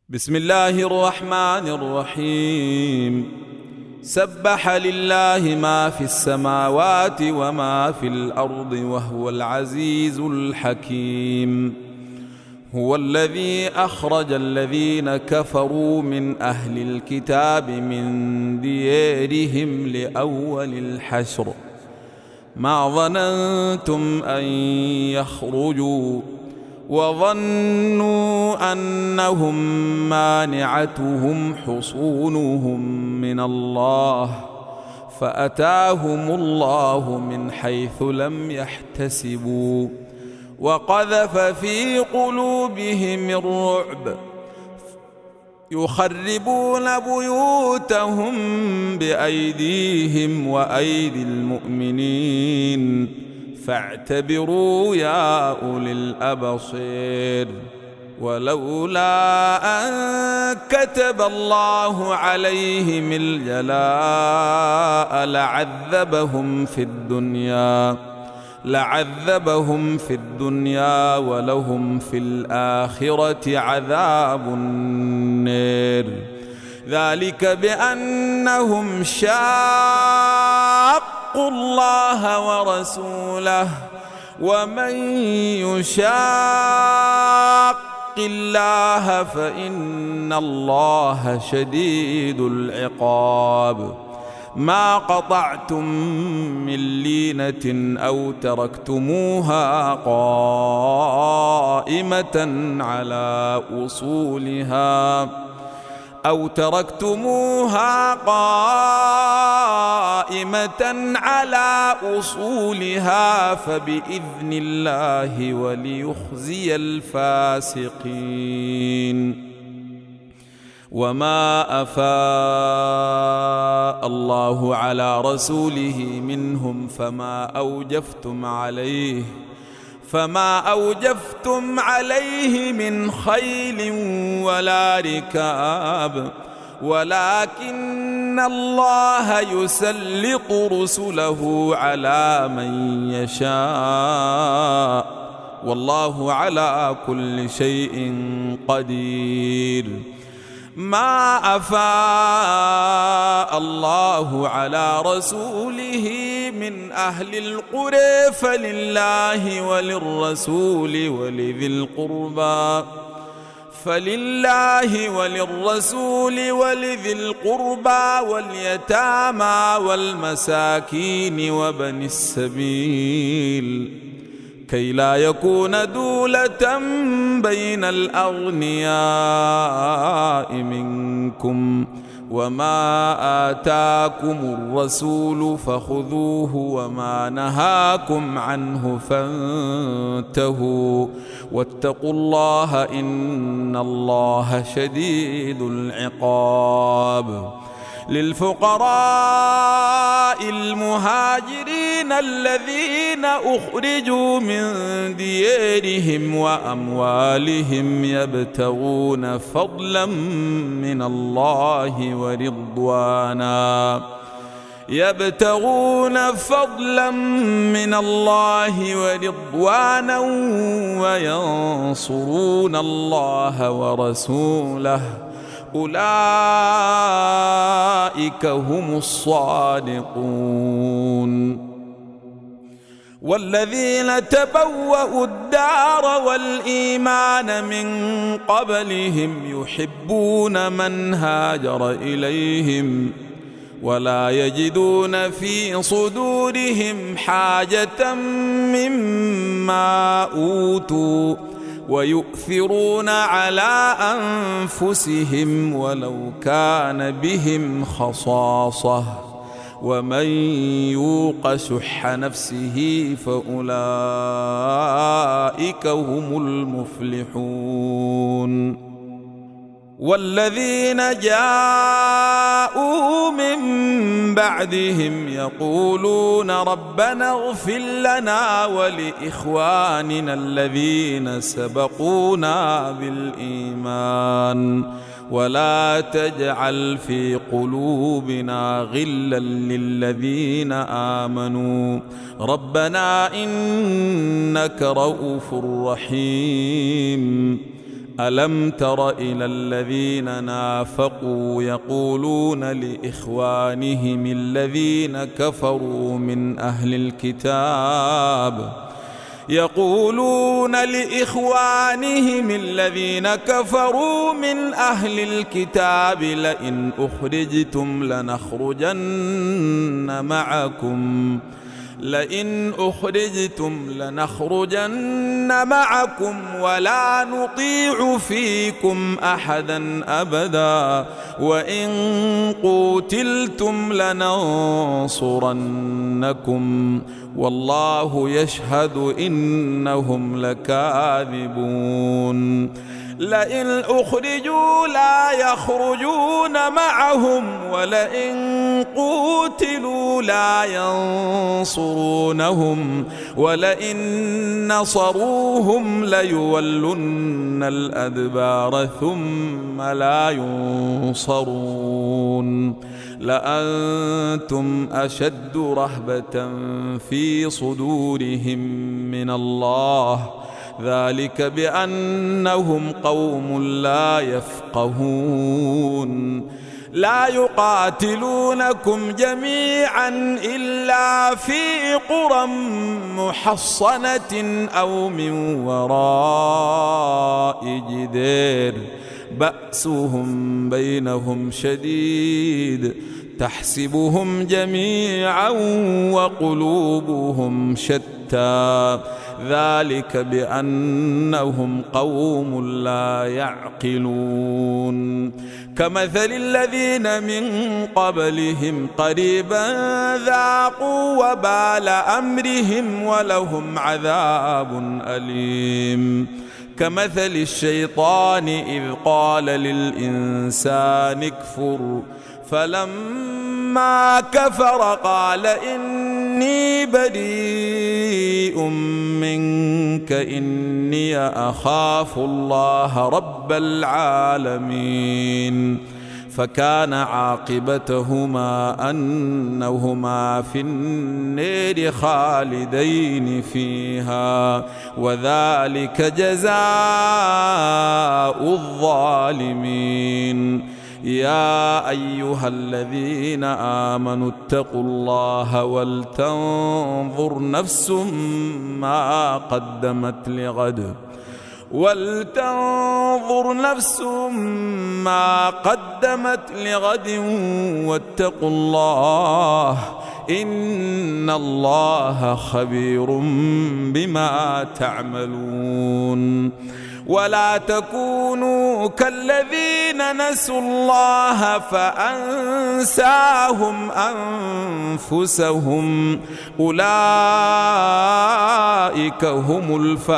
بسم الله الرحمن الرحيم. سبح لله ما في السماوات وما في الأرض وهو العزيز الحكيم. هو الذي أخرج الذين كفروا من أهل الكتاب من ديارهم لأول الحشر ما ظننتم أن يخرجوا وظنوا أنهم مانعتهم حصونهم من الله فأتاهم الله من حيث لم يحتسبوا وقذف في قلوبهم الرعب يخربون بيوتهم بأيديهم وأيدي المؤمنين فاعتبروا يا أولي الأبصير. ولولا أن كتب الله عليهم الجلاء لعذبهم في الدنيا ولهم في الآخرة عذاب النار. ذلك بأنهم شاقوا الله ورسوله ومن يشاق الله فإن الله شديد العقاب. ما قطعتم من لينة أو تركتموها قائمة على أصولها فبإذن الله وليخزي الفاسقين. وما أفاء الله على رسوله منهم فما أوجفتم عليه من خيل ولا ركاب ولكن الله يسلط رسله على من يشاء والله على كل شيء قدير. ما أفاء الله على رسوله من أهل القرى فلله وللرسول ولذي القربى واليتامى والمساكين وبن السبيل كي لا يكون دولة بين الأغنياء منكم. وما آتاكم الرسول فخذوه وما نهاكم عنه فانتهوا واتقوا الله إن الله شديد العقاب. للفقراء المهاجرين الذين أخرجوا من ديارهم وأموالهم يبتغون فضلا من الله ورضوانا وينصرون الله ورسوله أولئك هم الصادقون. والذين تبوأوا الدار والإيمان من قبلهم يحبون من هاجر إليهم ولا يجدون في صدورهم حاجة مما أوتوا ويؤثرون على أنفسهم ولو كان بهم خصاصة ومن يوق شح نفسه فأولئك هم المفلحون. والذين جاءوا من بعدهم يقولون ربنا اغفر لنا ولإخواننا الذين سبقونا بالإيمان ولا تجعل في قلوبنا غلا للذين آمنوا ربنا إنك رؤوف رحيم. ألم تر إلى الذين نافقوا يقولون لإخوانهم الذين كفروا من أهل الكتاب لئن أخرجتم لنخرجن معكم ولا نطيع فيكم أحدا أبدا وإن قوتلتم لننصرنكم والله يشهد إنهم لكاذبون لئن أخرجوا لا يخرجون معهم ولئن قوتلوا لا ينصرونهم ولئن نصروهم ليولن الأدبار ثم لا ينصرون لأنتم أشد رهبة في صدورهم من الله ذلك بأنهم قوم لا يفقهون لا يقاتلونكم جميعا إلا في قرى محصنة أو من وراء جدار بأسهم بينهم شديد تحسبهم جميعا وقلوبهم شتى ذلك بأنهم قوم لا يعقلون كمثل الذين من قبلهم قريبا ذاقوا وبال أمرهم ولهم عذاب أليم كمثل الشيطان إذ قال للإنسان اكفر فلما كفر قال إني بريء منك إني أخاف الله رب العالمين فكان عاقبتهما أنهما في النار خالدين فيها وذلك جزاء الظالمين يا أيها الذين آمنوا اتقوا الله ولتنظر نفس ما قدمت لغد واتقوا الله إن الله خبير بما تعملون ولا تكونوا كالذين نسوا الله فأنساهم أنفسهم أولئك هم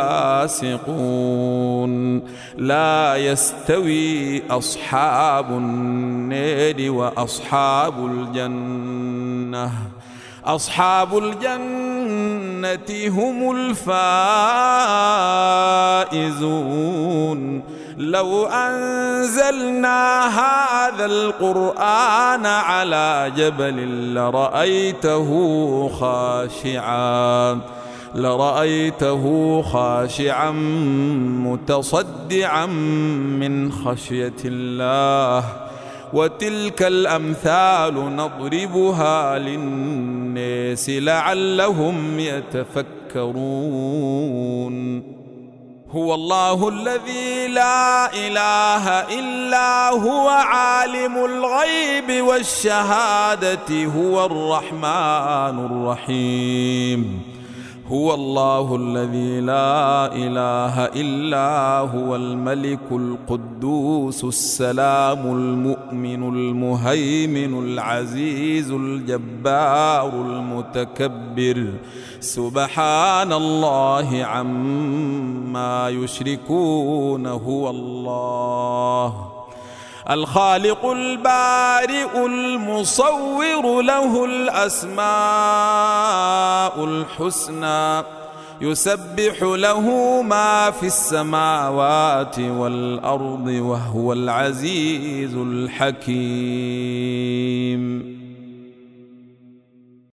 الفاسقون لا يستوي أصحاب النار وأصحاب الجنة أصحاب الجنة هم الفائزون لو أنزلنا هذا القرآن على جبل لرأيته خاشعا متصدعا من خشية الله وتلك الأمثال نضربها للناس لعلهم يتفكرون هو الله الذي لا إله إلا هو عالم الغيب والشهادة هو الرحمن الرحيم هو الله الذي لا إله إلا هو الملك القدوس السلام المؤمن المهيمن العزيز الجبار المتكبر سبحان الله عما يشركون هو الله الخالق البارئ المصور له الأسماء الحسنى يسبح له ما في السماوات والأرض وهو العزيز الحكيم